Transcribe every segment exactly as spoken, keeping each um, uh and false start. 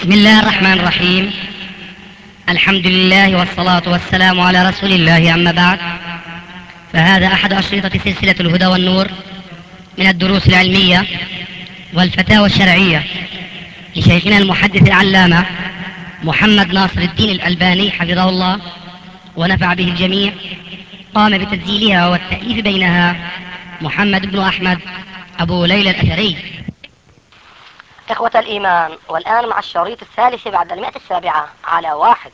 بسم الله الرحمن الرحيم. الحمد لله والصلاة والسلام على رسول الله، أما بعد، فهذا أحد أشرطة سلسلة الهدى والنور من الدروس العلمية والفتاوى الشرعية لشيخنا المحدث العلامة محمد ناصر الدين الألباني حفظه الله ونفع به الجميع. قام بتسجيلها والتأليف بينها محمد بن أحمد أبو ليلى الأثري. إخوة الإيمان، والآن مع الشريط الثالث بعد المئة السابعة على واحد.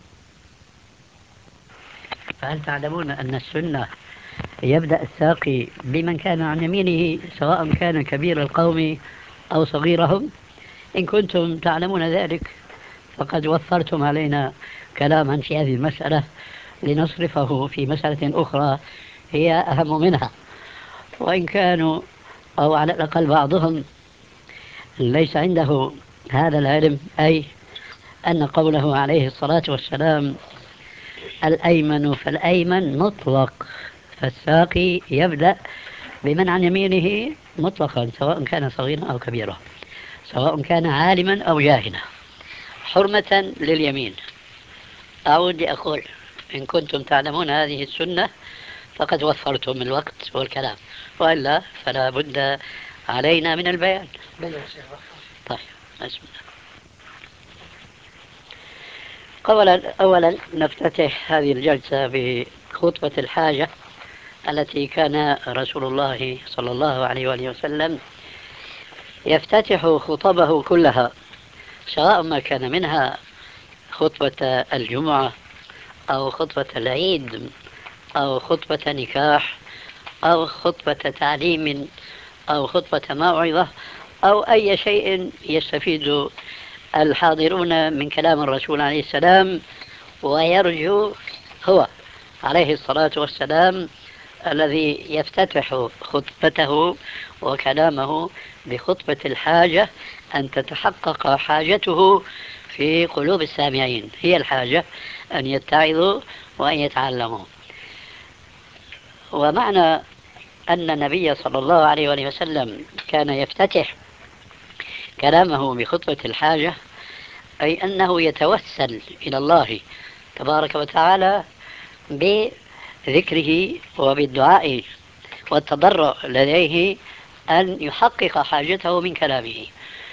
فهل تعلمون أن السنة يبدأ الساقي بمن كان عن يمينه سواء كان كبير القوم أو صغيرهم؟ إن كنتم تعلمون ذلك فقد وفرتم علينا كلاما في هذه المسألة لنصرفه في مسألة أخرى هي أهم منها، وإن كانوا أو على الأقل بعضهم ليس عنده هذا العلم، أي أن قوله عليه الصلاة والسلام الأيمن فالأيمن مطلق، فالساقي يبدأ بمن عن يمينه مطلقا سواء كان صغيرا أو كبيرا، سواء كان عالما أو جاهلا، حرمة لليمين. أعود لأقول إن كنتم تعلمون هذه السنة فقد وفرتم الوقت والكلام، وإلا فلا بد علينا من البيان. طيب، بسم الله. أولا, أولا نفتتح هذه الجلسة بخطبة الحاجة التي كان رسول الله صلى الله عليه وآله وسلم يفتتح خطبه كلها، سواء ما كان منها خطبة الجمعة أو خطبة العيد أو خطبة نكاح أو خطبة تعليم أو خطبة موعظة أو أي شيء يستفيد الحاضرون من كلام الرسول عليه السلام، ويرجو هو عليه الصلاة والسلام الذي يفتتح خطبته وكلامه بخطبة الحاجة أن تتحقق حاجته في قلوب السامعين. هي الحاجة أن يتعظوا وأن يتعلموا. ومعنى أن النبي صلى الله عليه وآله وسلم كان يفتتح كلامه بخطبة الحاجة أي أنه يتوسل إلى الله تبارك وتعالى بذكره وبالدعاء والتضرع لديه أن يحقق حاجته من كلامه.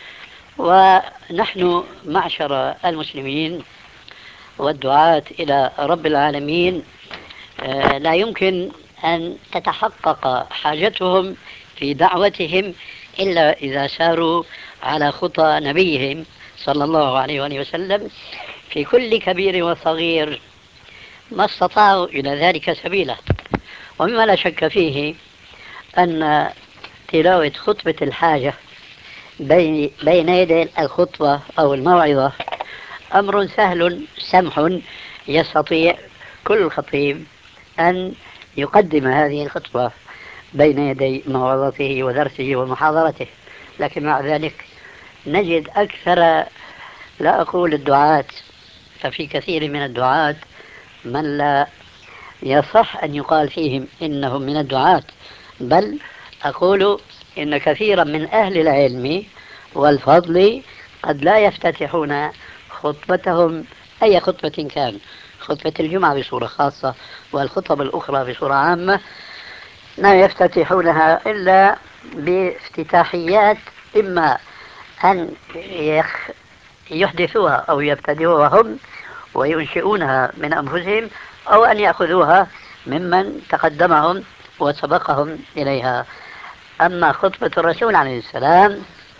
ونحن معشر المسلمين والدعاة إلى رب العالمين لا يمكن أن تتحقق حاجتهم في دعوتهم إلا إذا ساروا على خطى نبيهم صلى الله عليه وآله وسلم في كل كبير وصغير ما استطاعوا إلى ذلك سبيلا. ومما لا شك فيه أن تلاوة خطبة الحاجة بين, بين يدي الخطبة أو الموعظة أمر سهل سمح، يستطيع كل خطيب أن يقدم هذه الخطبة بين يدي موعظته ودرسه ومحاضرته. لكن مع ذلك نجد أكثر، لا أقول الدعاة، ففي كثير من الدعاة من لا يصح أن يقال فيهم إنهم من الدعاة، بل أقول إن كثيرا من أهل العلم والفضل قد لا يفتتحون خطبتهم أي خطبة كان، خطبة الجمعة بصورة خاصة والخطب الأخرى بصورة عامة، لا يفتتحونها إلا بافتتاحيات إما أن يخ يحدثوها أو يبتدئوها هم وينشئونها من أنفسهم، أو أن يأخذوها ممن تقدمهم وسبقهم إليها. أما خطبة الرسول عليه السلام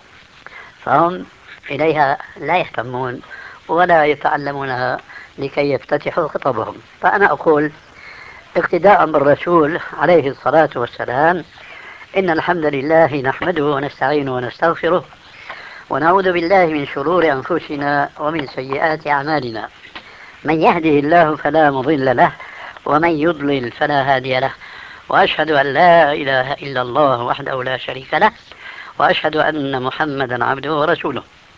فهم إليها لا يهتمون ولا يتعلمونها لكي يفتتحوا خطبهم. فأنا أقول اقتداء بالرسول عليه الصلاة والسلام إن الحمد لله نحمده ونستعينه ونستغفره ونعوذ بالله من شرور أنفسنا ومن سيئات أعمالنا، من يهده الله فلا مضل له ومن يضلل فلا هادي له، وأشهد أن لا إله إلا الله وحده لا شريك له، وأشهد أن محمدا عبده ورسوله.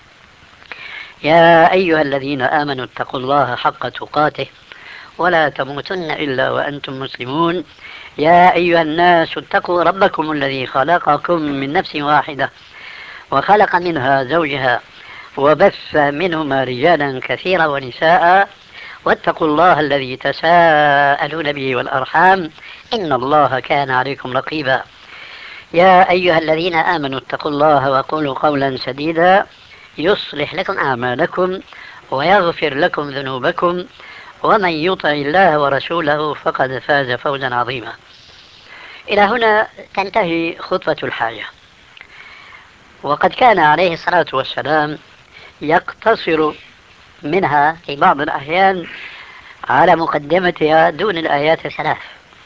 يا أيها الذين آمنوا اتقوا الله حق تقاته ولا تموتن إلا وأنتم مسلمون. يا أيها الناس اتقوا ربكم الذي خلقكم من نفس واحدة وخلق منها زوجها وبث منهما رجالا كثيرا ونساء واتقوا الله الذي تساءلون به والأرحام إن الله كان عليكم رقيبا. يا أيها الذين آمنوا اتقوا الله وقولوا قولا سديدا يصلح لكم أعمالكم ويغفر لكم ذنوبكم ومن يطع الله ورسوله فقد فاز فوزا عظيما. إلى هنا تنتهي خطبة الحاجة، وقد كان عليه الصلاة والسلام يقتصر منها في بعض الأحيان على مقدمتها دون الآيات الثلاث،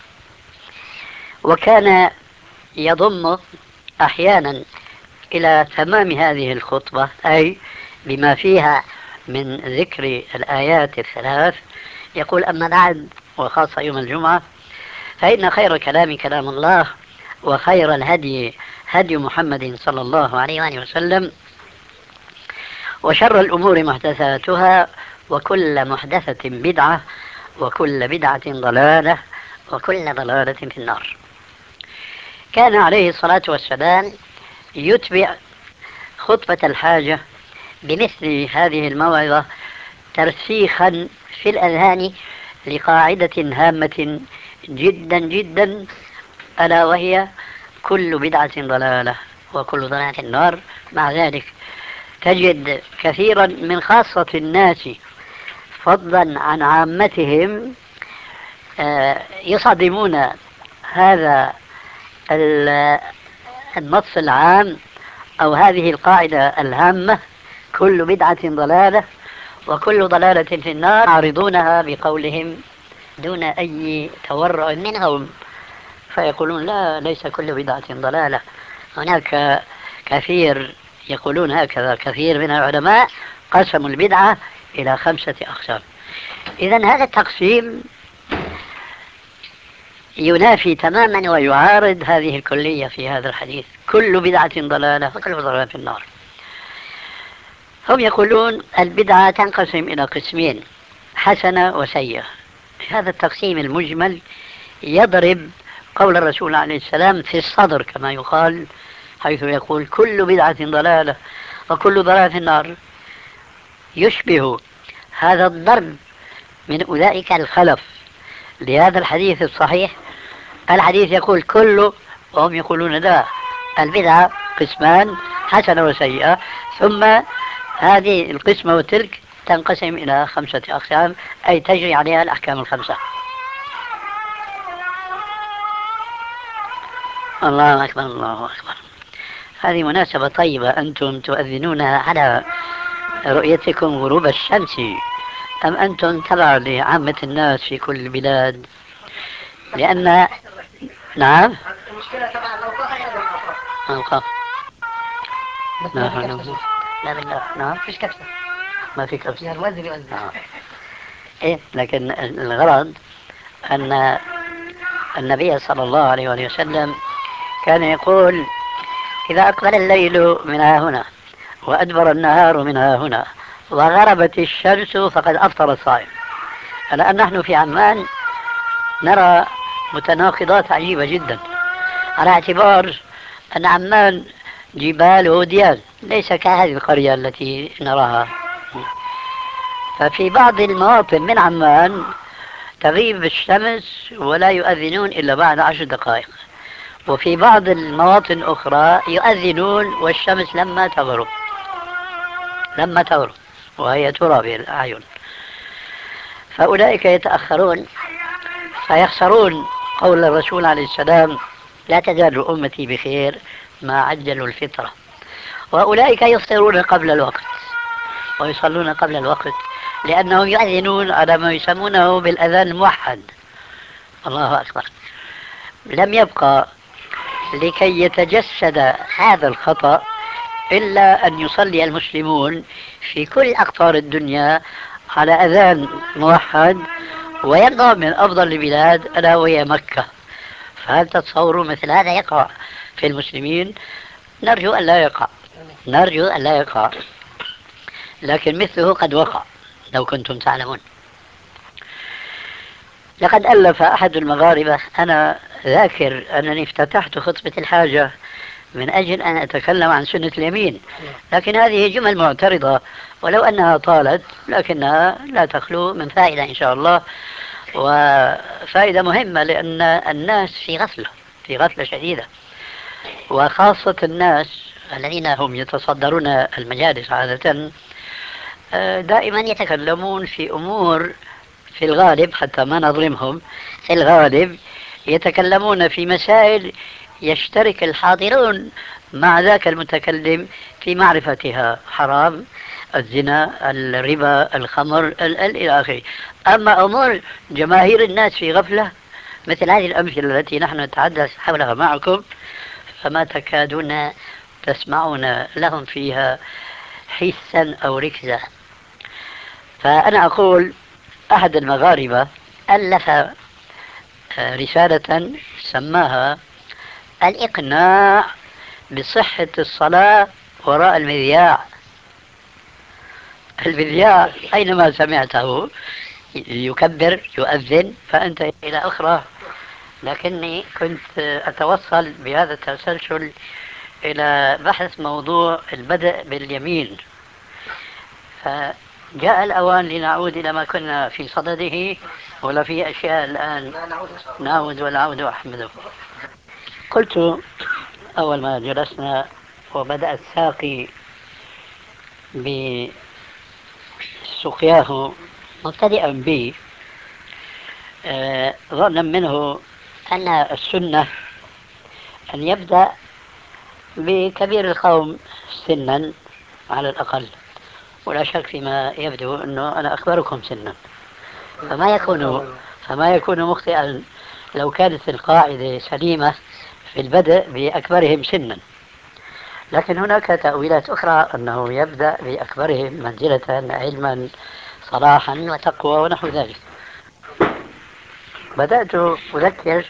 وكان يضم أحيانا إلى تمام هذه الخطبة أي بما فيها من ذكر الآيات الثلاث يقول: أما بعد، وخاصة يوم الجمعة، فإن خير كلام كلام الله، وخير الهدي هدي محمد صلى الله عليه وآله وسلم، وشر الأمور محدثاتها، وكل محدثة بدعة، وكل بدعة ضلالة، وكل ضلالة في النار. كان عليه الصلاة والسلام يتبع خطبة الحاجة بمثل هذه الموعظة ترسيخا في الأذهان لقاعدة هامة جدا جدا، ألا وهي: كل بدعة ضلالة، وكل ضلالة في النار. مع ذلك تجد كثيرا من خاصة الناس فضلا عن عامتهم يصادمون هذا النص العام أو هذه القاعدة الهامة: كل بدعة ضلالة، وكل ضلالة في النار، يعارضونها بقولهم دون أي تورع منهم، فيقولون: لا، ليس كل بدعة ضلالة. هناك كثير يقولون هكذا، كثير من العلماء قسموا البدعة إلى خمسة أقسام. إذن هذا التقسيم ينافي تماما ويعارض هذه الكلية في هذا الحديث: كل بدعة ضلالة، وكل ضلالة في النار. هم يقولون البدعة تنقسم إلى قسمين: حسنة وسيئة. هذا التقسيم المجمل يضرب قول الرسول عليه السلام في الصدر كما يقال، حيث يقول: كل بدعة ضلالة، وكل ضلالة في النار. يشبه هذا الضرب من أولئك الخلف لهذا الحديث الصحيح. الحديث يقول كله، وهم يقولون لا، البدعة قسمان: حسنة وسيئة، ثم هذه القسمة وتلك تنقسم إلى خمسة أقسام، أي تجري عليها الأحكام الخمسة. الله أكبر، الله أكبر. هذه مناسبة طيبة، أنتم تؤذنون على رؤيتكم غروب الشمس، أم أنتم تبع لعامة الناس في كل البلاد؟ لأن نعم المشكلة طبعا لو القاف لا لا بالله. نعم، فيش كبسة، ما في كبسة، يعني المؤذن يؤذن. آه. إيه، لكن الغرض أن النبي صلى الله عليه وسلم كان يقول: إذا أقبل الليل من ها هنا، وأدبر النهار من ها هنا، وغربت الشمس، فقد أفطر الصائم. الآن نحن في عمان نرى متناقضات عجيبة جدا، على اعتبار أن عمان جبال وديان، ليس كهذه القرية التي نراها. ففي بعض المواطن من عمان تغيب الشمس ولا يؤذنون إلا بعد عشر دقائق، وفي بعض المواطن الأخرى يؤذنون والشمس لما تغرب لما تغرب وهي ترى بالأعين. فأولئك يتأخرون فيخسرون قول الرسول عليه السلام: لا تزال أمتي بخير ما عجلوا الفطرة. وأولئك يفطرون قبل الوقت ويصلون قبل الوقت، لأنهم يؤذنون على ما يسمونه بالأذان الموحد. الله أكبر. لم يبقى لكي يتجسد هذا الخطأ إلا أن يصلي المسلمون في كل أقطار الدنيا على أذان موحد، ويبقى من أفضل البلاد ألا وهي مكة. فهل تتصوروا مثل هذا يقع في المسلمين؟ نرجو أن لا يقع، نرجو أن لا يقع، لكن مثله قد وقع لو كنتم تعلمون. لقد ألف أحد المغاربة، أنا ذاكر أنني افتتحت خطبة الحاجة من أجل أن أتكلم عن سنة اليمين، لكن هذه جمل معترضة ولو أنها طالت لكنها لا تخلو من فائدة إن شاء الله، وفائدة مهمة، لأن الناس في غفلة في غفلة شديدة، وخاصة الناس الذين هم يتصدرون المجالس عادة دائما يتكلمون في أمور في الغالب، حتى ما نظلمهم، في الغالب يتكلمون في مسائل يشترك الحاضرون مع ذاك المتكلم في معرفتها، حرام، الزنا، الربا، الخمر، ال ال إلى آخره. أما أمور جماهير الناس في غفلة مثل هذه الأمثلة التي نحن نتحدث حولها معكم، فما تكادون تسمعون لهم فيها حسا أو ركزا. فأنا أقول أحد المغاربة ألف رسالة سماها الإقناع بصحة الصلاة وراء المذياع. المذياع أينما سمعته يكبر يؤذن فأنت إلى أخرى، لكني كنت أتوصل بهذا التسلسل إلى بحث موضوع البدء باليمين، فجاء الأوان لنعود إلى ما كنا في صدده، ولا في أشياء الآن نعود والعود أحمده. قلت أول ما جلسنا وبدأ الساقي بسقياه مبتدئا بي ظنا منه أن السنة أن يبدأ بكبير القوم سنا على الأقل، ولا شك فيما يبدو أنه أنا أكبركم سنا، فما يكون فما يكون مخطئا لو كانت القاعدة سليمة في البدء بأكبرهم سنا. لكن هناك تأويلات أخرى أنه يبدأ بأكبرهم منزلة علما صلاحا وتقوى ونحو ذلك. بدأت أذكر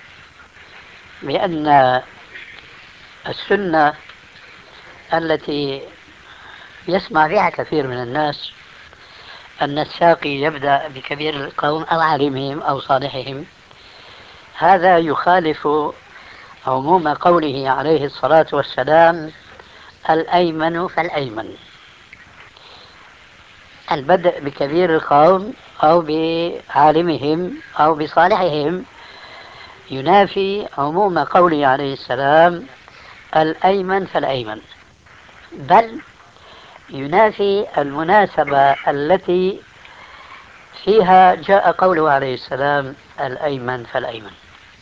بأن السنة التي يسمع بها كثير من الناس أن الساقي يبدأ بكبير القوم أو عالمهم أو صالحهم، هذا يخالف عموم قوله عليه الصلاة والسلام الأيمن فالأيمن. البدء بكبير القوم أو بعالمهم أو بصالحهم ينافي عموم قوله عليه السلام الأيمن فالأيمن، بل ينافي المناسبة التي فيها جاء قوله عليه السلام الأيمن فالأيمن.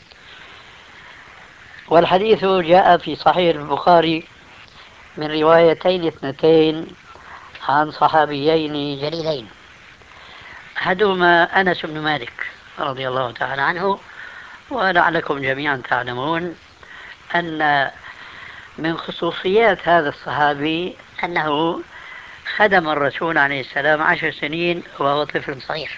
والحديث جاء في صحيح البخاري من روايتين اثنتين عن صحابيين جليلين، أحدهما أنس بن مالك رضي الله تعالى عنه، ولعلكم جميعا تعلمون أن من خصوصيات هذا الصحابي أنه خدم الرسول عليه السلام عشر سنين وهو طفل صغير،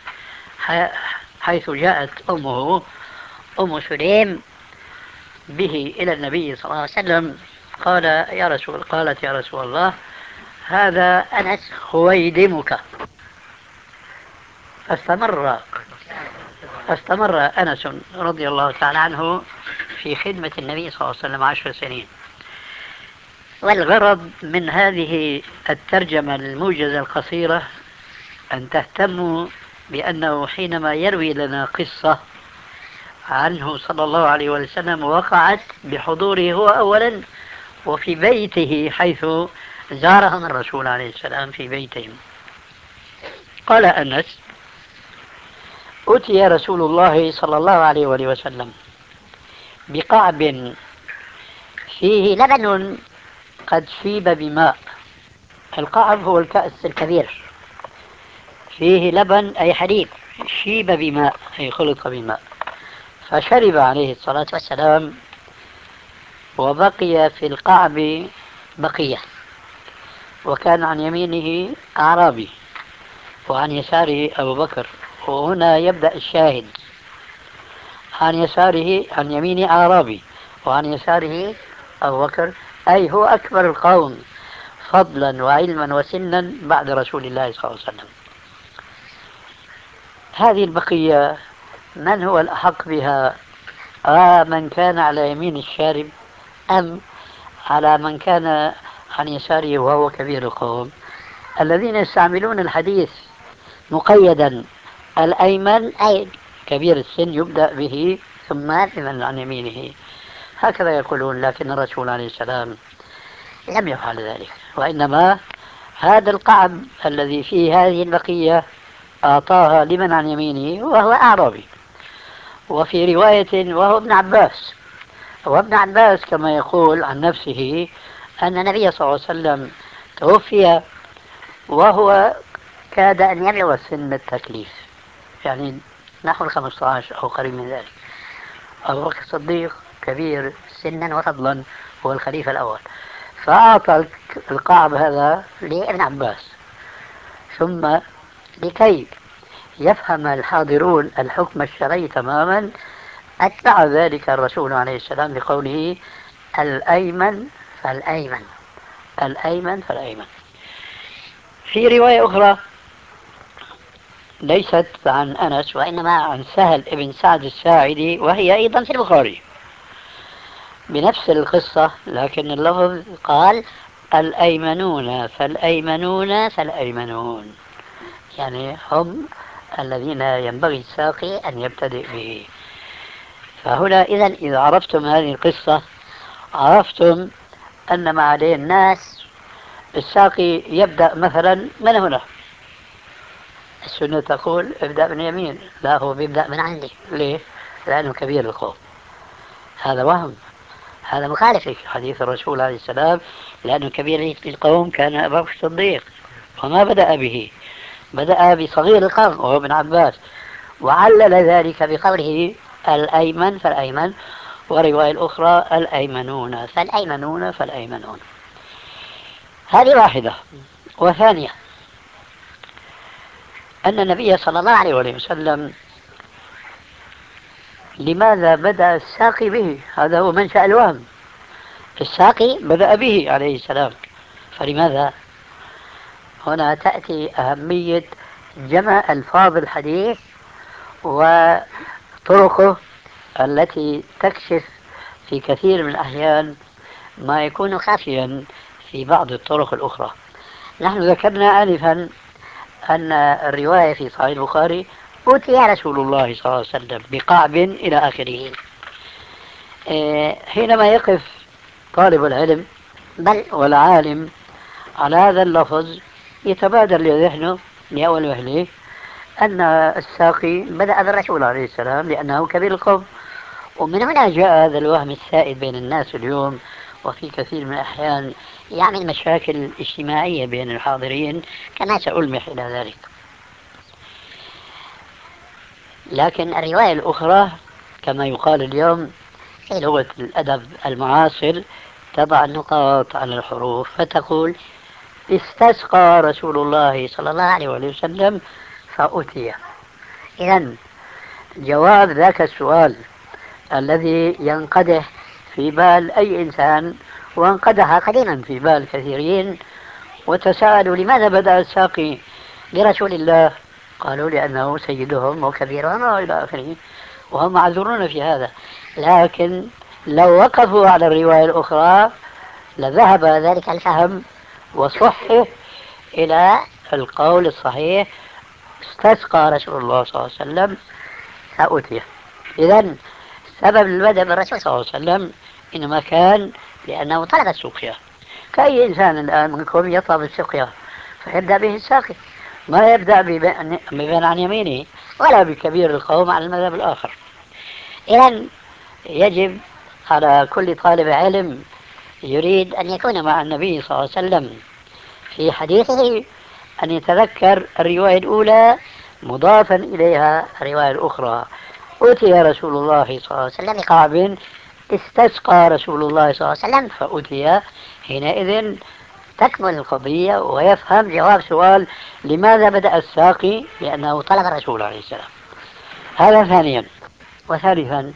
حيث جاءت أمه أم سليم به إلى النبي صلى الله عليه وسلم قال يا رسول قالت يا رسول الله هذا أنس خويدمك. فاستمر فاستمر أنس رضي الله تعالى عنه في خدمة النبي صلى الله عليه وسلم عشر سنين. والغرض من هذه الترجمة الموجزة القصيرة أن تهتموا بأنه حينما يروي لنا قصة عنه صلى الله عليه وسلم وقعت بحضوره هو أولا وفي بيته، حيث زارهم الرسول عليه السلام في بيتهم. قال أنس أتي رسول الله صلى الله عليه وسلم بقعب فيه لبن قد شيب بماء. القعب هو الكأس الكبير، فيه لبن أي حليب شيب بماء أي خلط بماء، فشرب عليه الصلاة والسلام وبقي في القعب بقية، وكان عن يمينه أعرابي وعن يساره أبو بكر. وهنا يبدأ الشاهد، عن يساره عن يمينه أعرابي وعن يساره أبو بكر، أي هو أكبر القوم فضلا وعلما وسنا بعد رسول الله صلى الله عليه وسلم. هذه البقية من هو الأحق بها؟ آه من كان على يمين الشارب أم على من كان عن يساره وهو كبير القوم، الذين يستعملون الحديث مقيدا الأيمن أي كبير السن يبدأ به ثم بمن عن يمينه، هكذا يقولون. لكن الرسول عليه السلام لم يفعل ذلك، وإنما هذا القعب الذي فيه هذه البقية أعطاها لمن عن يمينه وهو أعرابي. وفي رواية وهو ابن عباس، وابن عباس كما يقول عن نفسه أن النبي صلى الله عليه وسلم توفي وهو كاد أن يبلغ سن التكليف، يعني نحو الخمسة عشر أو قريب من ذلك. أبو بكر الصديق كبير سنا وفضلا، هو الخليفة الأول، فأعطى القعب هذا لابن عباس. ثم لكي يفهم الحاضرون الحكم الشرعي تماما أتبع ذلك الرسول عليه السلام بقوله الأيمن فالأيمن، الأيمن فالأيمن. في رواية أخرى ليست عن أنس وإنما عن سهل بن سعد الساعدي، وهي أيضا في البخاري بنفس القصة، لكن اللفظ قال الأيمنون فالأيمنون فالأيمنون، يعني هم الذين ينبغي الساقي أن يبتدئ به. فهنا إذا إذا عرفتم هذه القصة عرفتم أن ما عليه الناس الساقي يبدأ مثلا من هنا. السنة تقول ابدأ من يمين، لا هو بيبدأ من عندي. ليه؟ لأنه كبير القوم. هذا وهم، هذا مخالف حديث الرسول عليه السلام، لأنه كبير القوم كان أبو بكر الصديق، وما بدأ به، بدأ بصغير القوم وهو ابن عباس، وعلل ذلك بقوله الأيمن فالأيمن، ورواية الأخرى الأيمنون فالأيمنون فالأيمنون. هذه واحدة. وثانية أن النبي صلى الله عليه وسلم لماذا بدأ الساقي به؟ هذا هو منشأ الوهم، الساقي بدأ به عليه السلام، فلماذا؟ هنا تأتي أهمية جمع ألفاظ الحديث وطرقه التي تكشف في كثير من الأحيان ما يكون خافيا في بعض الطرق الأخرى. نحن ذكرنا آنفا أن الرواية في صحيح البخاري أوتي رسول الله صلى الله عليه وسلم بقعب إلى آخره. حينما يقف طالب العلم بل والعالم على هذا اللفظ يتبادر لذهنه لأول وهله أن الساقي بدأ بالرسول عليه السلام لأنه كبير القوم. ومن هنا جاء هذا الوهم السائد بين الناس اليوم، وفي كثير من الأحيان يعمل مشاكل اجتماعية بين الحاضرين كما سألمح إلى ذلك. لكن الرواية الأخرى كما يقال اليوم في لغة الأدب المعاصر تضع النقاط على الحروف فتقول استسقى رسول الله صلى الله عليه وسلم فأتي. إذن جواب ذاك السؤال الذي ينقدح في بال أي إنسان، وانقدح قديما في بال كثيرين، وتساءلوا لماذا بدأ الساقي لرسول الله؟ قالوا لأنه سيدهم وكبيرهم وإلى آخره، وهم معذورون في هذا. لكن لو وقفوا على الرواية الأخرى لذهب ذلك الفهم وصحه إلى القول الصحيح استسقى رسول الله صلى الله عليه وسلم فأتي. إذن سبب البدء بالرسول صلى الله عليه وسلم إنما كان لأنه طلب السقيا، كأي إنسان الآن منكم يطلب السقيا فيبدأ به الساقي، ما يبدأ بمن عن يمينه ولا بكبير القوم على المذهب الآخر. إذن يجب على كل طالب علم يريد أن يكون مع النبي صلى الله عليه وسلم في حديثه أن يتذكر الرواية الأولى مضافا إليها الرواية الأخرى. أتي رسول الله صلى الله عليه وسلم بقعب استسقى رسول الله صلى الله عليه وسلم فأتي. حينئذ تكمل القضية ويفهم جواب سؤال لماذا بدأ الساقي؟ لأنه طلب الرسول عليه السلام. هذا ثانيا. وثالثا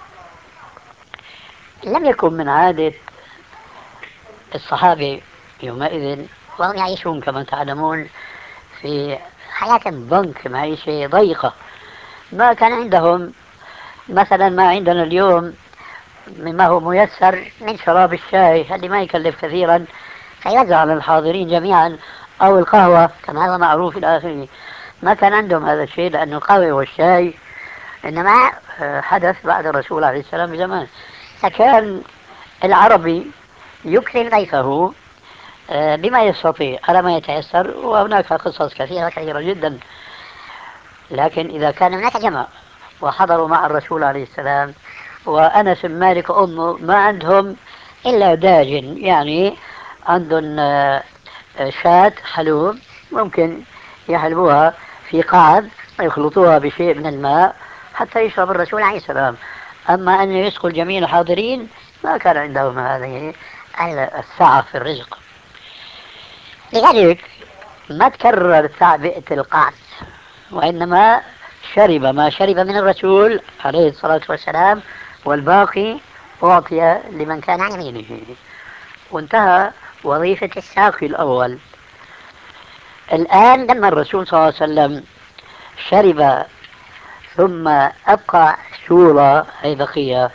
لم يكن من عادة الصحابة يومئذ وهم يعيشون كما تعلمون في حياة ضنك، معيشة ضيقة، ما كان عندهم مثلا ما عندنا اليوم مما هو ميسر من شراب الشاي اللي ما يكلف كثيرا، فيوزع على الحاضرين جميعا، أو القهوة كما هو معروف إلى آخره. ما كان عندهم هذا الشيء، لأن القهوة والشاي إنما آه، حدث بعد الرسول عليه السلام بزمان. فكان العربي يكرم ضيفه آه، بما يستطيع على ما يتيسر، وهناك قصص كثيرة كثيرة جدا. لكن إذا كان هناك جمع وحضروا مع الرسول عليه السلام، وأنس مالك أمه ما عندهم إلا داجن، يعني عندهم آه، آه، شاة حلوب ممكن يحلبوها في قعب ويخلطوها بشيء من الماء حتى يشرب الرسول عليه السلام. أما أن يسقوا جميع الحاضرين ما كان عندهم هذه السعة في الرزق. لذلك ما تكرر تعبئة القعب، وإنما شرب ما شرب من الرسول عليه الصلاة والسلام، والباقي أعطي لمن كان عن يمينه. وانتهى وظيفة الساقي الأول. الآن لما الرسول صلى الله عليه وسلم شرب ثم أبقى شورى أي بقية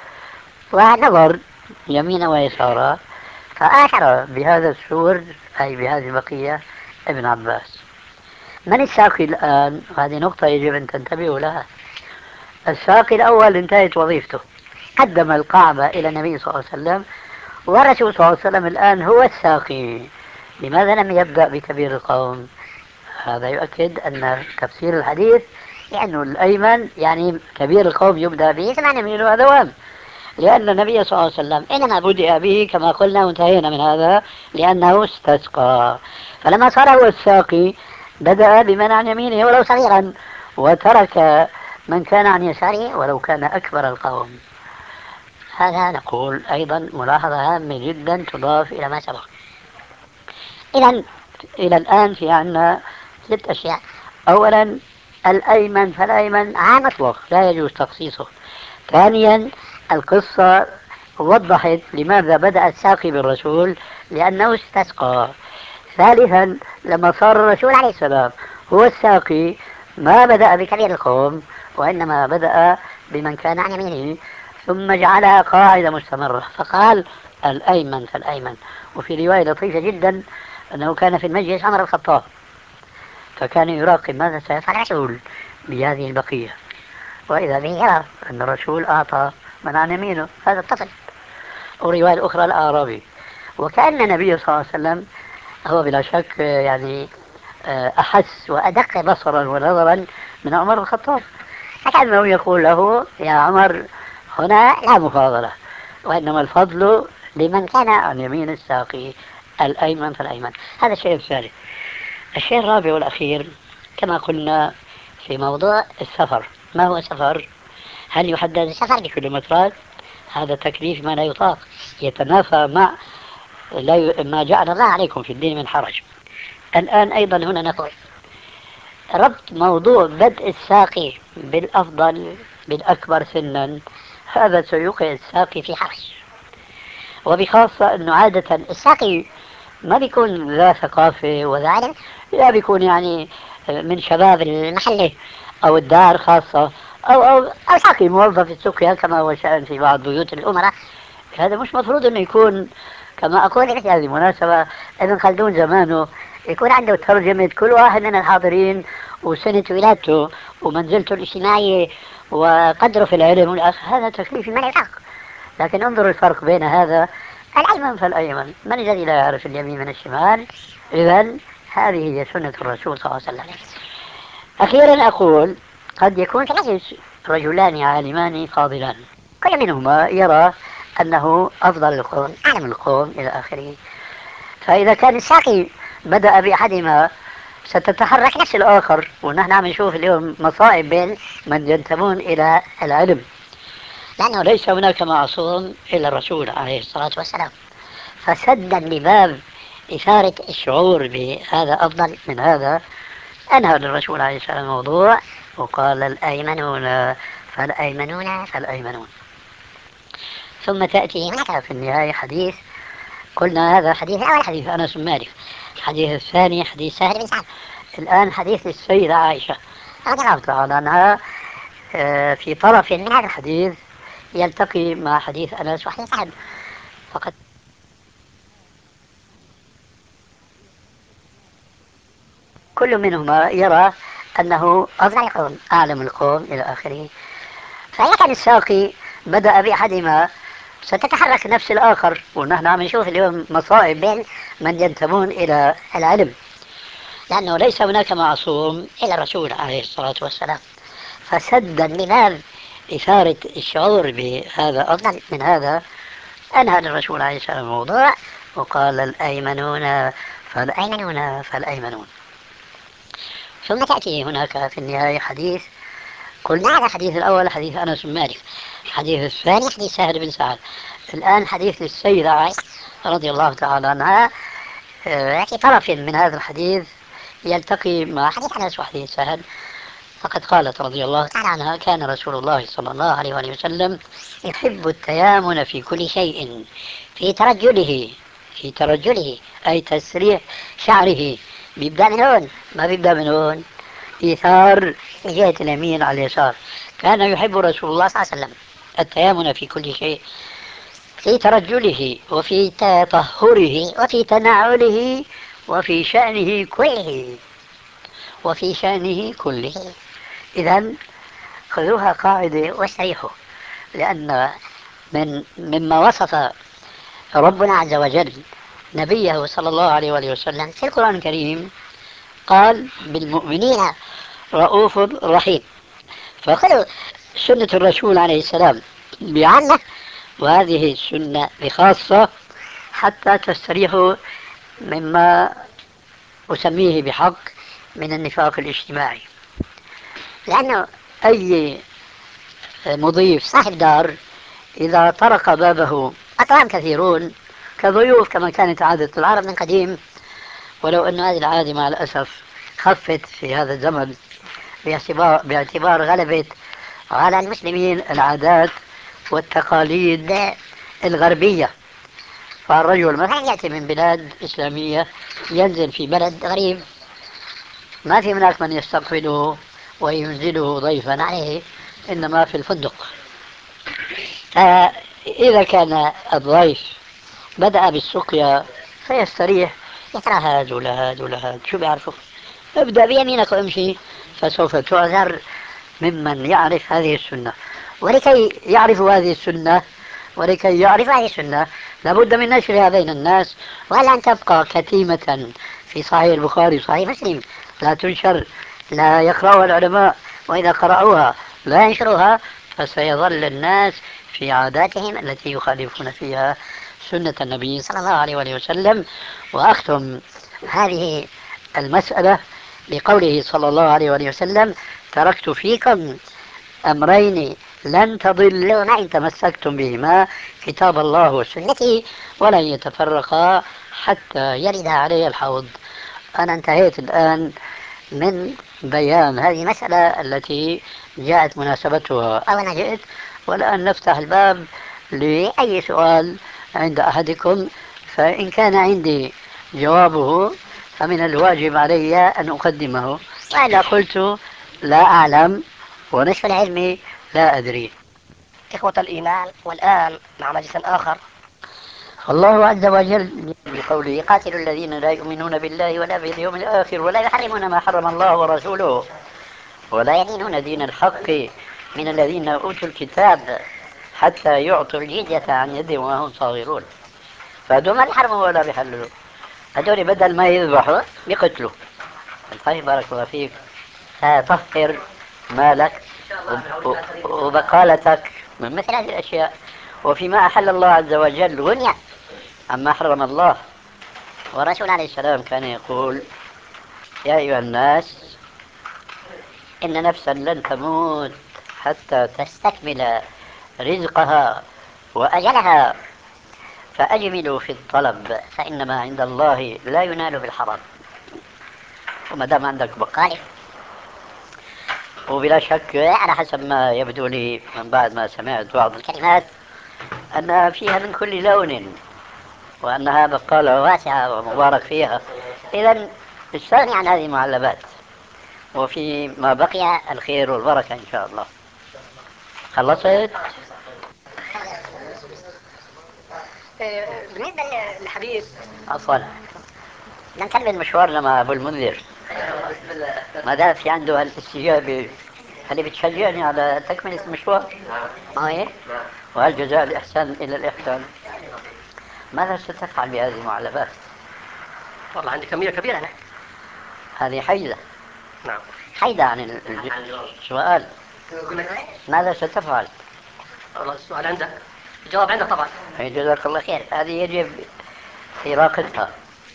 ونظر يمين ويسارا، فآثر بهذا السور أي بهذه البقية ابن عباس. من الساقي الآن؟ هذه نقطة يجب أن تنتبهوا لها. الساقي الأول انتهت وظيفته، قدم القعبة إلى النبي صلى الله عليه وسلم، والرسول صلى الله عليه وسلم الآن هو الساقي. لماذا لم يبدأ بكبير القوم؟ هذا يؤكد أن تفسير الحديث لأنه الأيمن يعني كبير القوم يبدأ به ثم من الأدوام، لأن النبي صلى الله عليه وسلم إنما بدأ به كما قلنا وانتهينا من هذا لأنه استسقى. فلما صار هو الساقي بدأ بمن عن يمينه ولو صغيرا، وترك من كان عن يساره ولو كان أكبر القوم. هذا نقول أيضا ملاحظة هامة جدا تضاف إلى ما سبق. إذا إلى الآن في عندنا ست أشياء. أولا الأيمن فالأيمن عام مطلق لا يجوز تخصيصه. ثانيا القصة وضحت لماذا بدأ الساقي بالرسول لأنه استسقى. ثالثا لما صار الرسول عليه السلام هو الساقي ما بدأ بكبير القوم وإنما بدأ بمن كان عن يمينه، ثم جعلها قاعدة مستمرة فقال الأيمن فالأيمن. وفي رواية لطيفة جدا أنه كان في المجلس عمر الخطاب فكان يراقب ماذا سيفعل الرسول بهذه البقية، وإذا به يرى أن الرسول أعطى من عن يمينه هذا الطفل. ورواية الأخرى الأعرابي. وكأن النبي صلى الله عليه وسلم هو بلا شك يعني أحس وأدق بصرا ونظرا من عمر الخطاب، فكأنه يقول له يا عمر هنا لا مفاضلة، وإنما الفضل لمن كان عن يمين الساقي الأيمن فالأيمن. هذا الشيء الثالث. الشيء الرابع والأخير كما قلنا في موضوع السفر. ما هو السفر؟ هل يحدد السفر بكيلومترات؟ هذا تكليف ما لا يطاق، يتنافى مع لا ي... ما جعل الله عليكم في الدين من حرج. الآن أيضا هنا نقول ربط موضوع بدء الساقي بالأفضل بالأكبر سنا، هذا سيوقع الساقي في حرج، وبخاصة أنه عادة الساقي ما بيكون ذا ثقافة وذا علم، لا بيكون يعني من شباب المحلة أو الدار خاصة أو أو أو ساقي موظف السقيا كما هو شأن في بعض بيوت الأمراء. هذا مش مفروض أنه يكون. كما أقول في هذه المناسبة ابن خلدون زمانه يكون عنده ترجمة كل واحد من الحاضرين وسنة ولادته ومنزلته الاجتماعية وقدره في العلم، هذا تكليف من يطاق. لكن انظروا الفرق بين هذا الأيمن فالأيمن، من الذي لا يعرف اليمين من الشمال؟ إذن هذه هي سنة الرسول صلى الله عليه وسلم. أخيرا أقول قد يكون في المجلس رجلان عالمان فاضلان كل منهما يرى أنه أفضل القوم أعلم القوم إلى آخره، فإذا كان الساقي بدأ بأحدهما ستتحرك نفس الآخر. ونحن عم نشوف اليوم مصائب بين من ينتمون إلى العلم، لأنه ليس هناك معصوم إلا الرسول عليه الصلاة والسلام. فسدا لباب إثارة الشعور بهذا أفضل من هذا أنهى الرسول عليه السلام الموضوع وقال الأيمنون فالأيمنون فالأيمنون. ثم تأتي هناك في النهاية حديث قلنا هذا حديث أول حديث أنس بن مالك، الحديث الثاني حديث سهل بن سعد، الآن حديث السيدة عائشة رضي الله تعالى عنها. في طرف من هذا الحديث يلتقي مع حديث أنس وحديث سعد، فقد كل منهما يرى أنه أفضل القوم، أعلم القوم إلى آخره. فإذا كان الساقي بدأ بأحدهما ستتحرك نفس الآخر، ونحن عم نشوف اليوم مصائب بين من ينتمون إلى العلم، لأنه ليس هناك معصوم إلا الرسول عليه الصلاة والسلام. فسدا لباب إثارة الشعور بهذا أفضل من هذا، أنهى الرسول عليه السلام الموضوع وقال الأيمنون فالأيمنون فالأيمنون. ثم تأتي هناك في النهاية حديث، قلنا هذا الحديث الأول حديث أنس بن مالك، الحديث الثاني حديث سهل بن سعد، الآن حديث للسيدة عائشة رضي الله تعالى عنها. في طرف من هذا الحديث يلتقي مع حديث أنس وحديث سهل، فقد قالت رضي الله تعالى عنها: كان رسول الله صلى الله عليه وآله وسلم يحب التيامن في كل شيء، في ترجله في ترجله أي تسريح شعره، بيبدأ من هون، ما بيبدأ من هون، إيثار جهة اليمين على اليسار. كان يحب رسول الله صلى الله عليه وسلم التيامن في كل شيء، في ترجله وفي تطهره وفي تنعله وفي شأنه كله وفي شأنه كله. إذا خذوها قاعدة واستريحوا، لأن من مما وصف ربنا عز وجل نبيه صلى الله عليه وآله وسلم في القرآن الكريم، قال بالمؤمنين رؤوف رحيم. فخذوا سنة الرسول عليه السلام بعامة، وهذه السنة بخاصة، حتى تستريحوا مما أسميه بحق من النفاق الاجتماعي. لأنه أي مضيف صاحب دار إذا طرق بابه أطعام كثيرون كضيوف، كما كانت عادة العرب من قديم، ولو أن هذه العادة مع الأسف خفت في هذا الزمن باعتبار, باعتبار غلبة على المسلمين العادات والتقاليد الغربية. فالرجل مثلا يأتي من بلاد إسلامية ينزل في بلد غريب، ما في هناك من يستقبله وينزله ضيفا عليه، إنما في الفندق. فإذا كان الضيف بدأ بالسقيا فيستريح، يترى هاد ولا هاد ولا هاد، شو بيعرفوا، ابدأ بيمينك وامشي، فسوف تعذر ممن يعرف هذه السنة. ولكي يعرفوا هذه السنة ولكي يعرف هذه السنة لابد من نشرها بين الناس، ولا أن تبقى كتيمة في صحيح البخاري وصحيح مسلم لا تنشر، لا يقرأها العلماء، وإذا قرأوها لا ينشروها، فسيظل الناس في عاداتهم التي يخالفون فيها سنة النبي صلى الله عليه وآله وسلم. وأختم هذه المسألة بقوله صلى الله عليه وآله وسلم: تركت فيكم أمرين لن تضلوا ما إن تمسكتم بهما، كتاب الله وسنتي، ولن يتفرقا حتى يرد علي الحوض. أنا انتهيت الآن من بيان هذه المسألة التي جاءت مناسبتها أو أنا جئت، والآن نفتح الباب لأي سؤال عند أحدكم، فإن كان عندي جوابه فمن الواجب علي أن أقدمه، وإذا قلت لا أعلم ونصف العلم لا أدري. إخوة الإيمان، والآن مع مجلس آخر. الله عز وجل بقوله: قاتلوا الذين لا يؤمنون بالله ولا باليوم الآخر ولا يحرمون ما حرم الله ورسوله ولا يدينون دين الحق من الذين أوتوا الكتاب حتى يعطوا الجزية عن يد وهم صاغرون. فهذول ما بيحرموا ولا بيحللوا، هذول بدل ما يذبحوا بيقتلوا. طيب بارك الله فيك، طهر مالك وبقالتك من مثل هذه الأشياء. وفيما أحل الله عز وجل غنية عما حرم الله. والرسول عليه السلام كان يقول: يا أيها الناس، إن نفسا لن تموت حتى تستكمل رزقها وأجلها، فأجملوا في الطلب فإنما عند الله لا ينال بالحرام. وما دام عندك بقالة، وبلا شك على حسب ما يبدو لي من بعد ما سمعت بعض الكلمات أنها فيها من كل لون، وأنها بقالة واسعة ومبارك فيها، إذن استغني عن هذه المعلبات، وفي ما بقي الخير والبركة إن شاء الله. خلصت؟ آه، بالنسبة للحديث عفوا، نكمل مشوارنا مع أبو المنذر. ما دام في عنده هالاستجابة، هل بتشجعني على تكملة المشوار؟ ما هي؟ وهل جزاء الإحسان إلى الإحسان؟ ماذا ستفعل بهذه المعلبات؟ والله عندي كمية كبيرة أنا. هذه حيزة. نعم. حيدة عن السؤال. ماذا ستفعل؟ والله السؤال عندك، الجواب عندك طبعا. جزاك الله خير. هذه يجب إراقتها،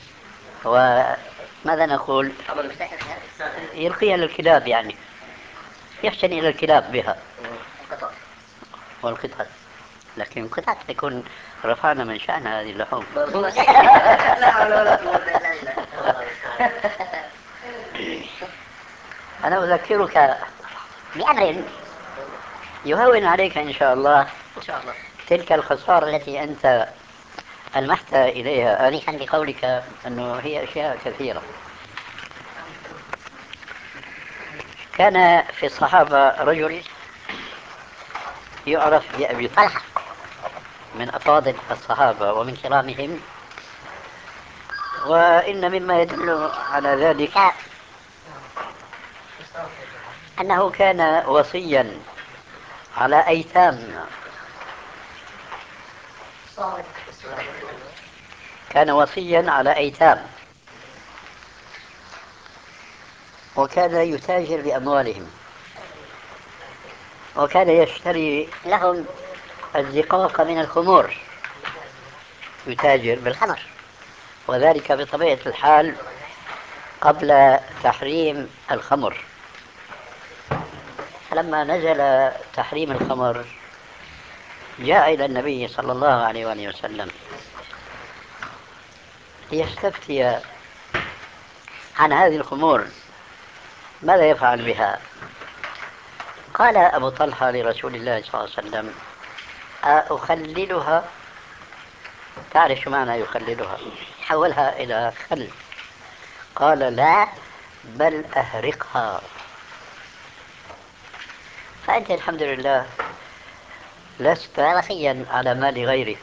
وماذا نقول؟ يلقيها للكلاب، يعني يحسن إلى الكلاب بها والقطط. لكن القطط يكون رفعنا من شأن هذه اللحوم. لا حول ولا قوة إلا بالله. أنا أذكرك بأمر يهون عليك إن شاء الله إن شاء الله تلك الخسارة التي أنت ألمحت إليها آنفا بقولك أنه هي أشياء كثيرة. كان في الصحابة رجل يعرف بأبي طلحة، من أفاضل الصحابة ومن كرامهم، وإن مما يدل على ذلك أنه كان وصيا على أيتام. كان وصيا على أيتام، وكان يتاجر بأموالهم، وكان يشتري لهم الزقاق من الخمور، يتاجر بالخمر، وذلك بطبيعة الحال قبل تحريم الخمر. فلما نزل تحريم الخمر جاء إلى النبي صلى الله عليه وآله وسلم ليستفتي عن هذه الخمور، ماذا يفعل بها؟ قال أبو طلحة لرسول الله صلى الله عليه وسلم: أخللها؟ تعرف شو معنى يخللها؟ حولها إلى خل. قال: لا، بل أهرقها. فأنت الحمد لله لست وصيا على مال غيرك،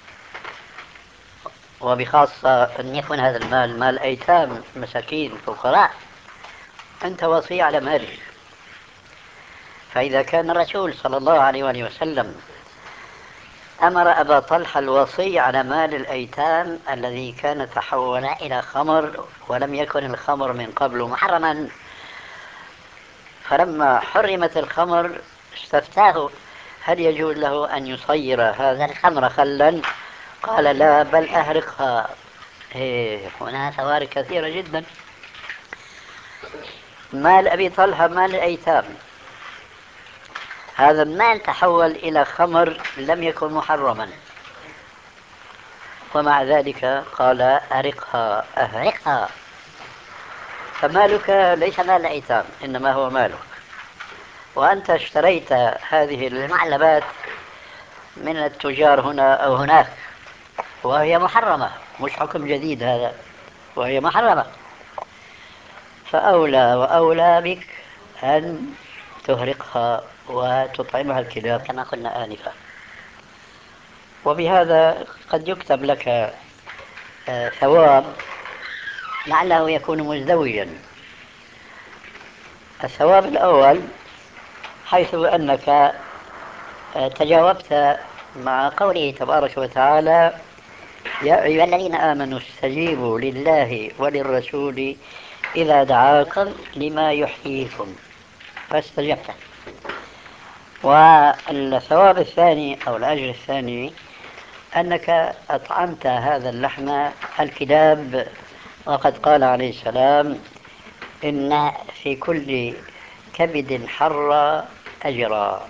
وبخاصة أن يكون هذا المال مال أيتام مساكين فقراء، أنت وصي على مالك. فإذا كان الرسول صلى الله عليه وآله وسلم أمر أبا طلحة الوصي على مال الأيتام الذي كان تحول إلى خمر، ولم يكن الخمر من قبل محرما، فلما حرمت الخمر استفتاه هل يجوز له أن يصير هذا الخمر خلا؟ قال: لا، بل أهرقها. إيه، هنا فوارق كثيرة جدا. مال أبي طلحة مال الأيتام، هذا المال تحول إلى خمر لم يكن محرما، ومع ذلك قال: أرقها، أهرقها. فمالك ليس مال الأيتام، إنما هو مالك، وأنت اشتريت هذه المعلبات من التجار هنا أو هناك، وهي محرمة، مش حكم جديد هذا، وهي محرمة. فأولى وأولى بك أن تهرقها وتطعمها الكلاب كما قلنا آنفا. وبهذا قد يكتب لك ثواب لعله يكون مزدوجا. الثواب الأول حيث أنك تجاوبت مع قوله تبارك وتعالى: يا أيها الذين آمنوا استجيبوا لله وللرسول إذا دعاكم لما يحييكم، فاستجبت. والثواب الثاني أو الأجر الثاني أنك أطعمت هذا اللحم الكلاب، وقد قال عليه السلام: إن في كل كبد حر أجرا.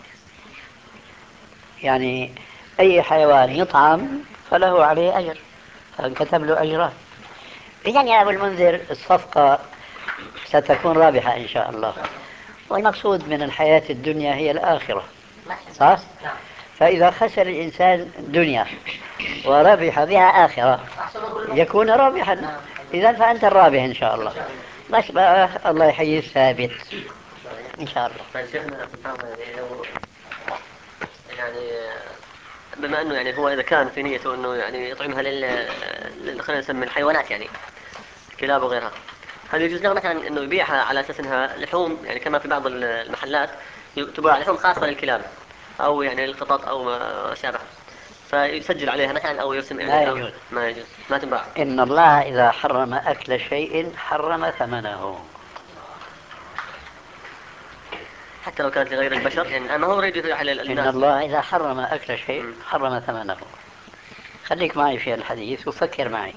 يعني أي حيوان يطعم فله عليه أجر، فانكتب له أجران. إذن يا أبو المنذر الصفقة ستكون رابحة إن شاء الله، والمقصود من الحياة الدنيا هي الآخرة، صح؟ فإذا خسر الإنسان دنيا وربح بها آخرة يكون رابحا. إذن فأنت الرابح إن شاء الله. بس بقى الله يحيي الثابت إن شاء الله. يعني بما أنه يعني هو إذا كان في نيته أنه يعني يطعمها لل لل- خلينا نسمي الحيوانات يعني كلاب وغيرها، هل يجوز له مثلا أنه يبيعها على أساس أنها لحوم، يعني كما في بعض المحلات تباع لحوم خاصة للكلاب أو يعني للقطط أو ما شابه، فيسجل عليها مثلا أو يرسم ما يعني أو يجوز. ما يجوز، ما تنباع. إن الله إذا حرم أكل شيء حرم ثمنه. حتى لو كانت لغير البشر، يعني ما هو يريد على إن الناس. الله إذا حرم أكل شيء مم. حرم ثمنه. خليك معي في الحديث وفكر معي.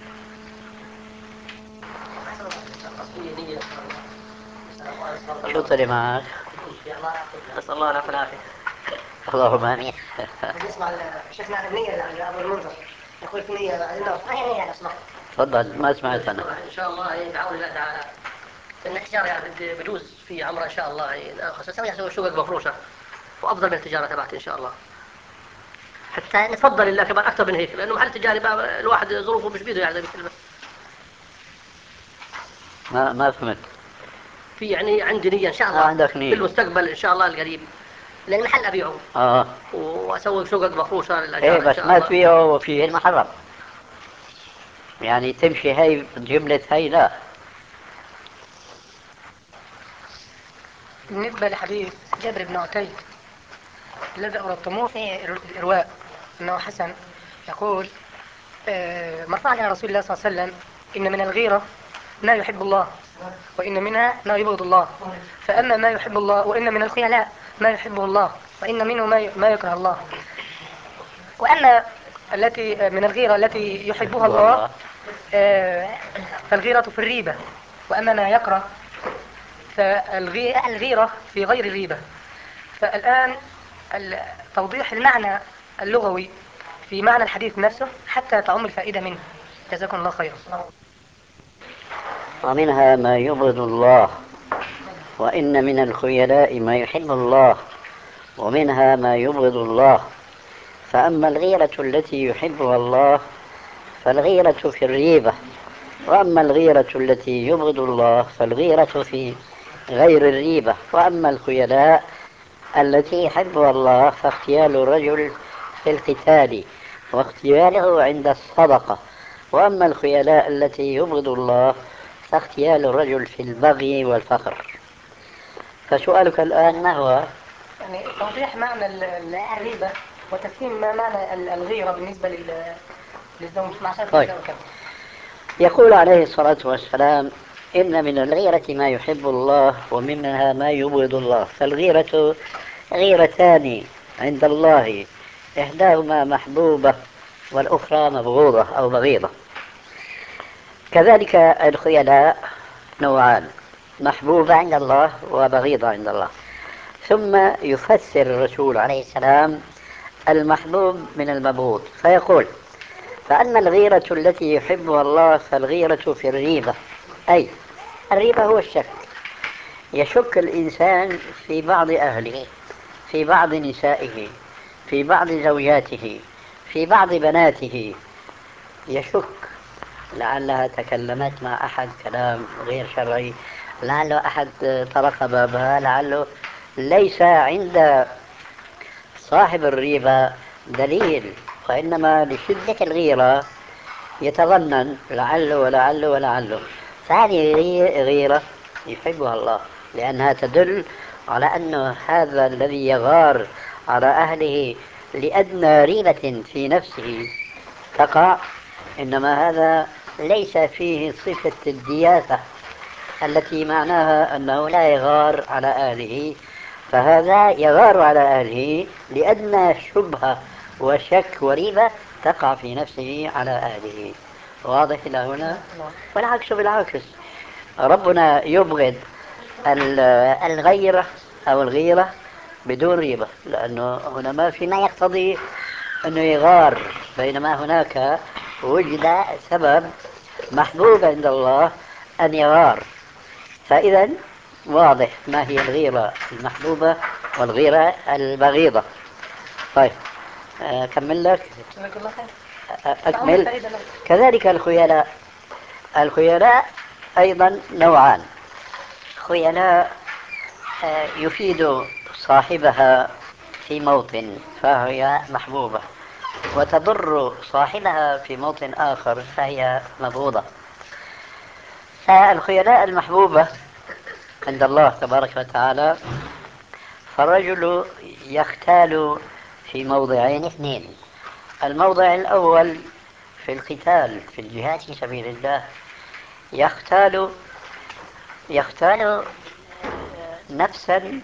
شو طلع معك؟ نسأل الله العافية والعافية. اللهم آمين. نسمع شيخنا النية عند أبو المنذر يقول في نية بعد الموت، ما هي نية لو سمحت؟ تفضل، ما سمعت أنا. إن شاء الله يعني بعون الله تعالى إن التجارة يعني بجوز في عمرها إن شاء الله، يعني خصوصا يسوي شقق مفروشة وأفضل من التجارة تبعتي إن شاء الله. حتى نتفضل الله كمان أكثر من هيك، لأنه محل تجاري بقى الواحد ظروفه مش بيده يعني زي الكلمة. ما ما فهمت. في يعني عندي نية إن شاء آه، الله عندك نية. بالمستقبل إن شاء الله القريب، لأن المحل أبيعه آه. وأسوي شقق مفروشة إيه للأجار إن بس شاء ما الله. تبيعه وفيه المحرم. يعني تمشي هي جملة هي لا. بالنسبة لحديث جابر بن عتيب الذي أوردتموه في الإرواء أنه حسن يقول آه، مرفوعا إلى رسول الله صلى الله عليه وسلم إن من الغيرة ما يحب الله وإن منها ما يبغض الله، فأما ما يحب الله وإن من الخيلاء ما يحبه الله وإن منه ما ي- ما يكره الله، وأما التي من الغيرة التي يحبها الله آه، فالغيرة في الريبة، وأما ما يكره فالغيرة في غير الريبة. فالآن ال- توضيح المعنى اللغوي في معنى الحديث نفسه حتى تعم الفائدة منه. جزاكم الله خيرا. ومنها ما يبغض الله وإن من الخيلاء ما يحب الله ومنها ما يبغض الله، فأما الغيرة التي يحبها الله فالغيرة في الريبة، وأما الغيرة التي يبغض الله فالغيرة في غير الريبة، وأما الخيلاء التي يحبها الله فاغتيال الرجل في القتال واغتياله عند الصدقة، وأما الخيلاء التي يبغض الله فاغتيال الرجل في البغي والفخر. فسؤالك الآن ما هو؟ يعني توضيح معنى ال- ال- الريبة وتفهيم ما معنى ال- الغيرة بالنسبة لل- للزوج مع شرط طيب. الزوج. يقول عليه الصلاة والسلام إن من الغيرة ما يحب الله ومنها ما يبغض الله، فالغيرة غيرتان عند الله، إحداهما محبوبة والأخرى مبغوضة أو بغيضة. كذلك الخيلاء نوعان، محبوبة عند الله وبغيضة عند الله. ثم يفسر الرسول عليه السلام المحبوب من المبغوض فيقول: فأما الغيرة التي يحبها الله فالغيرة في الريبة، أي الريبة هو الشك، يشك الإنسان في بعض أهله، في بعض نسائه، في بعض زوجاته، في بعض بناته، يشك لعلها تكلمت مع أحد كلام غير شرعي، لعله أحد طرق بابها، لعله ليس عند صاحب الريبة دليل، وإنما لشدة الغيرة يتظنن لعله ولعله ولعله. فهذه غيرة يحبها الله لأنها تدل على أن هذا الذي يغار على أهله لأدنى ريبة في نفسه تقع، إنما هذا ليس فيه صفة الدياثة التي معناها أنه لا يغار على أهله، فهذا يغار على أهله لأدنى شبهة وشك وريبة تقع في نفسه على أهله. واضح إلى هنا؟ والعكس بالعكس، ربنا يبغض الغيرة أو الغيرة بدون ريبة، لأنه هنا ما في ما يقتضي أنه يغار، بينما هناك وجد سبب محبوب عند الله أن يغار. فإذا واضح ما هي الغيرة المحبوبة والغيرة البغيضة. طيب أكمل لك. جزاك الله خير. أكمل. كذلك الخيلاء، الخيلاء أيضا نوعان، خيلاء يفيد صاحبها في موطن فهي محبوبة، وتضر صاحبها في موطن آخر فهي مبغوضة. فالخيلاء المحبوبة عند الله تبارك وتعالى، فالرجل يختال في موضعين اثنين. الموضع الأول في القتال في الجهاد في سبيل الله، يختال يختال نفسا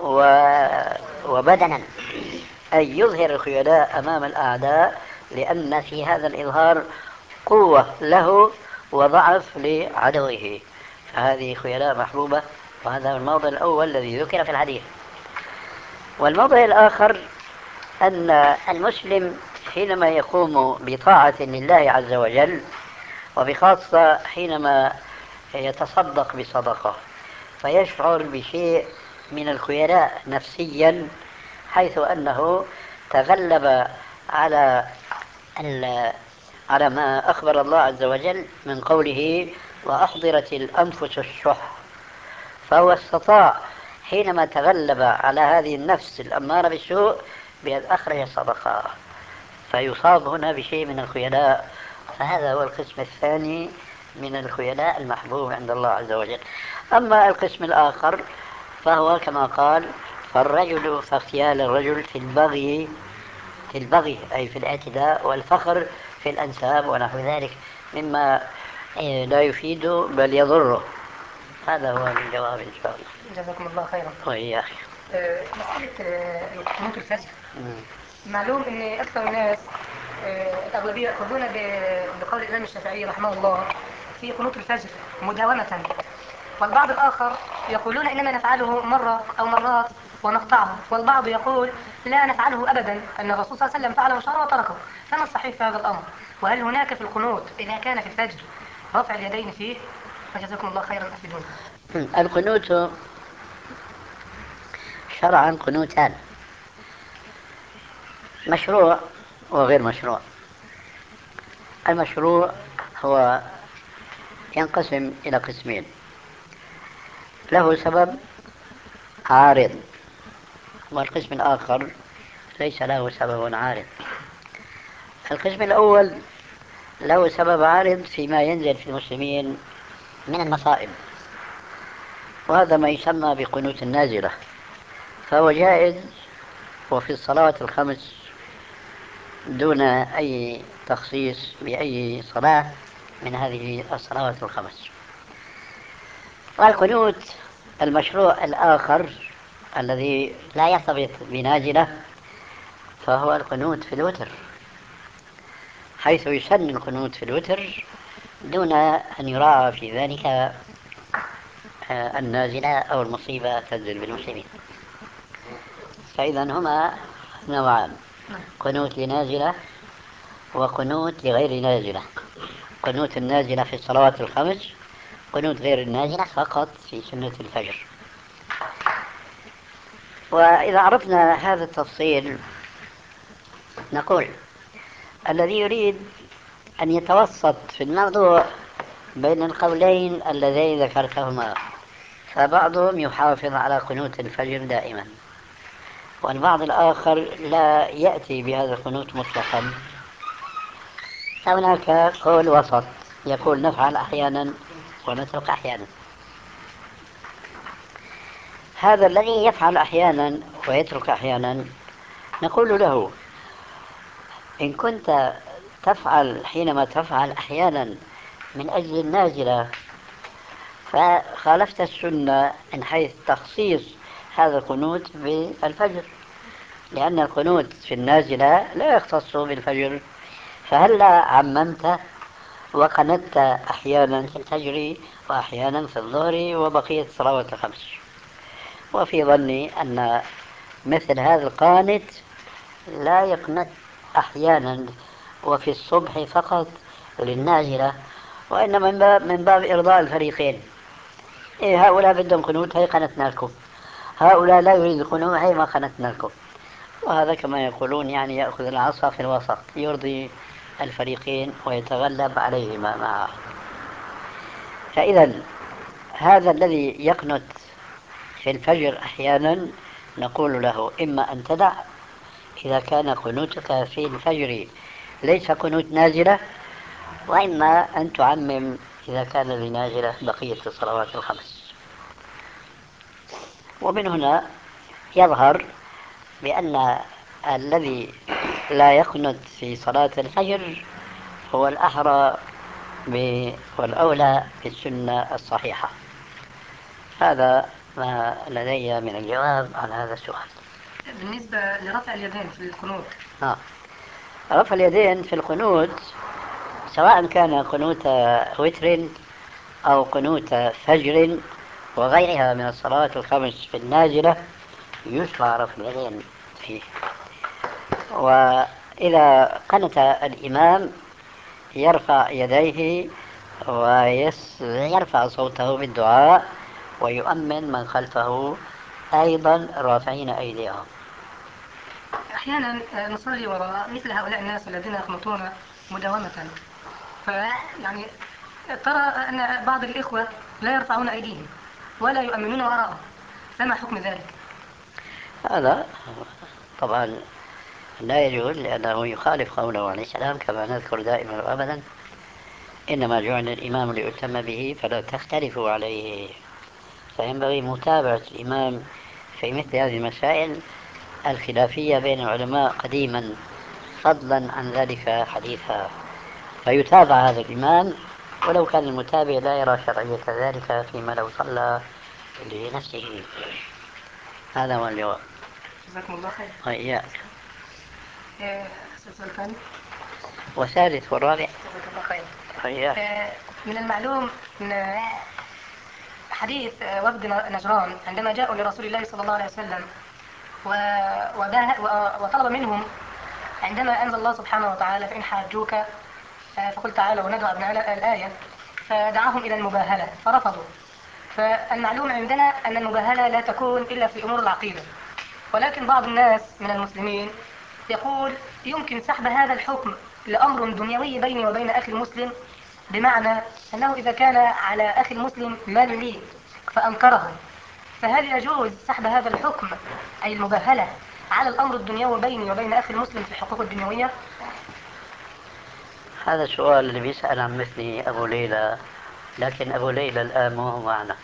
وبدنا، أي يظهر الخيلاء أمام الأعداء، لأن في هذا الإظهار قوة له وضعف لعدوه، فهذه خيلاء محبوبة. وهذا هو الموضع الأول الذي ذكر في الحديث. والموضع الآخر أن المسلم حينما يقوم بطاعة لله عز وجل، وبخاصة حينما يتصدق بصدقة، فيشعر بشيء من الخيلاء نفسيا، حيث أنه تغلب على على ما أخبر الله عز وجل من قوله وأحضرت الأنفس الشح، فهو استطاع حينما تغلب على هذه النفس الأمارة بالسوء بأن أخرج الصدقة، فيصاب هنا بشيء من الخيلاء. فهذا هو القسم الثاني من الخيلاء المحبوب عند الله عز وجل. أما القسم الآخر فهو كما قال فالرجل فاغتيال الرجل في البغي في البغي أي في الاعتداء والفخر في الأنساب ونحو ذلك مما لا يفيد بل يضره. هذا هو الجواب إن شاء الله. جزاكم الله خيرا. وإياك. أه، مسألة أه، قنوت الفجر، معلوم أن أكثر الناس أه، الأغلبية يأخذون بقول الإمام الشافعي رحمه الله في قنوت الفجر مداومة، والبعض الآخر يقولون إنما نفعله مرة أو مرات ونقطعه، والبعض يقول لا نفعله أبدا، أن الرسول صلى الله عليه وسلم فعله شهر وتركه. فما الصحيح في هذا الأمر؟ وهل هناك في القنوت إذا كان في الفجر رفع اليدين فيه؟ فجزاكم الله خيرا أفيدونا. القنوت شرعا قنوتان، مشروع وغير مشروع. المشروع هو ينقسم إلى قسمين، له سبب عارض، والقسم الآخر ليس له سبب عارض. القسم الأول له سبب عارض فيما ينزل في المسلمين من المصائب، وهذا ما يسمى بقنوت النازلة، فهو جائز وفي الصلوات الخمس دون أي تخصيص بأي صلاة من هذه الصلوات الخمس. والقنوت المشروع الآخر الذي لا يرتبط بنازلة فهو القنوت في الوتر، حيث يسن القنوت في الوتر دون أن يراعى في ذلك النازلة أو المصيبة تنزل بالمسلمين. فإذا هما نوعان، قنوت لنازلة وقنوت لغير نازلة. قنوت النازلة في الصلوات الخمس، قنوت غير النازلة فقط في سنة الفجر. وإذا عرفنا هذا التفصيل نقول الذي يريد أن يتوسط في الموضوع بين القولين اللذين ذكرتهما، فبعضهم يحافظ على قنوت الفجر دائما، والبعض الآخر لا يأتي بهذا القنوت مطلقا. هناك قول وسط يقول نفعل أحيانا ونترك أحيانا. هذا الذي يفعل أحيانا ويترك أحيانا نقول له إن كنت تفعل حينما تفعل أحيانا من أجل النازلة فخالفت السنة من حيث تخصيص هذا القنوت بالفجر، لأن القنوت في النازلة لا يختص بالفجر، فهلا عممت وقنت أحيانا في الفجر وأحيانا في الظهر وبقية الصلوات الخمس. وفي ظني أن مثل هذا القانت لا يقنت أحيانا وفي الصبح فقط للنازلة، وإنما من باب, من باب إرضاء الفريقين. إيه هؤلاء بدهم قنوت هي قنتنا لكم، هؤلاء لا يريد قنوت هي ما قنتنا لكم. وهذا كما يقولون يعني يأخذ العصا في الوسط، يرضي الفريقين ويتغلب عليهما معه. فإذا هذا الذي يقنت في الفجر أحيانا نقول له إما أن تدع إذا كان قنوتك في الفجر ليس قنوت نازلة، وإما أن تعمم إذا كان لنازلة بقية الصلوات الخمس. ومن هنا يظهر بأن الذي لا يقنت في صلاة الفجر هو الأحرى والأولى بالسنة الصحيحة. هذا ما لدي من الجواب على هذا السؤال. بالنسبة لرفع اليدين في القنوت. آه. رفع اليدين في القنوت سواء كان قنوت وتر أو قنوت فجر وغيرها من الصلوات الخمس في النازلة يشرع رفع اليدين فيه. وإذا قنت الإمام يرفع يديه ويرفع صوته بالدعاء، ويؤمن من خلفه أيضا رافعين أيديهم. أحيانا نصلي وراء مثل هؤلاء الناس الذين يقنطون مداومة، فيعني ترى أن بعض الإخوة لا يرفعون أيديهم ولا يؤمنون وراءهم، فما حكم ذلك؟ هذا طبعا لا يجوز، لأنه يخالف قوله عليه السلام كما نذكر دائما وأبدا: إنما جعل الإمام ليؤتم به فلا تختلفوا عليه. فينبغي متابعة الإمام في مثل هذه المسائل الخلافية بين العلماء قديما، فضلا عن ذلك حديثا، فيتابع هذا الإمام ولو كان المتابع لا يرى شرعية ذلك فيما لو صلى لنفسه. هذا هو الجواب. جزاكم الله خير. وإياك. إيه، السؤال الثاني والثالث والرابع. جزاكم الله خير. وإياك. إيه، من المعلوم أن حديث وفد نجران عندما جاءوا لرسول الله صلى الله عليه وسلم وطلب منهم عندما أنزل الله سبحانه وتعالى: فإن حاجوك فقل تعالوا وندعو أبناء الآية، فدعاهم إلى المباهلة فرفضوا. فالمعلوم عندنا أن المباهلة لا تكون إلا في أمور العقيدة، ولكن بعض الناس من المسلمين يقول يمكن سحب هذا الحكم لأمر دنيوي بيني وبين أخي المسلم، بمعنى أنه إذا كان على أخي المسلم مال لي فأنكره، فهل يجوز سحب هذا الحكم أي المباهلة على الأمر الدنيوي بيني وبين أخي المسلم في الحقوق الدنيوية؟ هذا السؤال اللي بيسأل عن مثلي أبو ليلى، لكن أبو ليلى الآن مو معنا.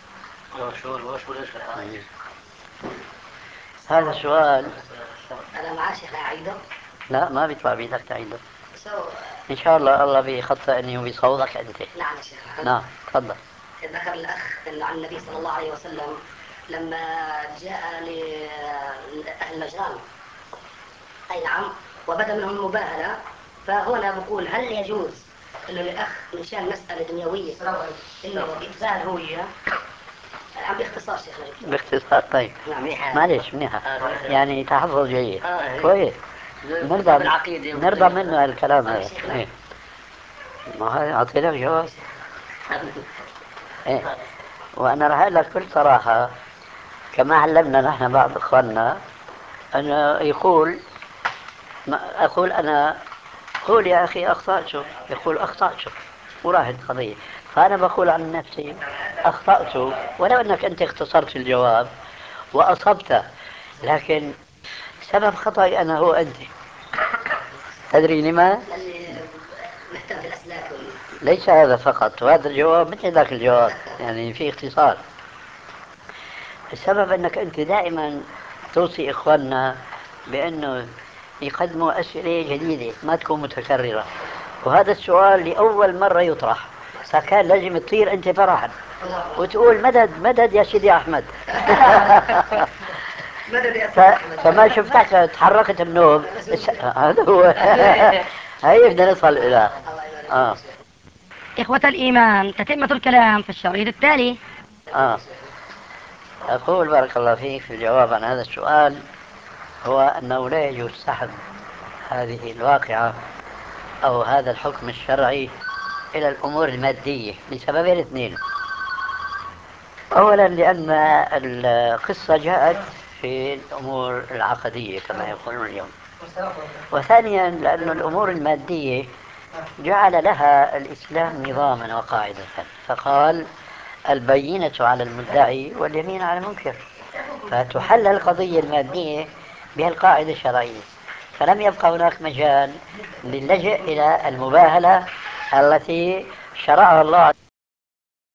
هذا السؤال أنا مع شيخ أعيده. لا، ما بيطلع بيدك تعيده. إن شاء الله الله بيخطئ أني وبيصوبك أنت. نعم يا شيخ. نعم تفضل. ذكر الأخ عن النبي صلى الله عليه وسلم لما جاء لأهل نجران، أي نعم، وبدأ منهم المباهلة. فهنا بقول هل يجوز إنه الأخ من شان مسألة دنيوية إنه يتباهل هو وياه؟ عم باختصار شيخنا. باختصار طيب. نعم. معلش منيحة، يعني تحفظ جيد كويس. نرضى نرضى منه هالكلام هذا. إيه. ما هذا أعطيناك جواب. إيه. وأنا راح أقول لك بكل صراحة كما علمنا نحن بعض إخواننا أنه يقول ما أقول أنا قول يا أخي أخطأت، يقول أخطأت وراحت القضية. فأنا بقول عن نفسي أخطأت، ولو أنك أنت اختصرت الجواب وأصبت، لكن سبب خطأي أنا هو أنت. تدري لما؟ ليس هذا فقط، وهذا الجواب مثل ذاك الجواب، يعني في اختصار. السبب أنك أنت دائما توصي إخواننا بأنه يقدموا أسئلة جديدة ما تكون متكررة، وهذا السؤال لأول مرة يطرح، فكان لازم تطير أنت فرحا وتقول مدد مدد يا سيدي أحمد. ف... فما شفتك تحركت النوم. هذا هو. هاي بدنا نصل إلى آه. إخوة الإيمان، تتمة الكلام في الشريط التالي. آه. أقول بارك الله فيك في الجواب عن هذا السؤال هو أنه لا يجوز سحب هذه الواقعة أو هذا الحكم الشرعي إلى الأمور المادية لسببين اثنين. أولا لأن القصة جاءت في الأمور العقدية كما يقولون اليوم، وثانيا لأن الأمور المادية جعل لها الإسلام نظاما وقاعدة، فقال البينة على المدعي واليمين على المنكر، فتحل القضية المادية بهالقاعدة الشرعية. فلم يبقى هناك مجال للجئ إلى المباهلة التي شرعها الله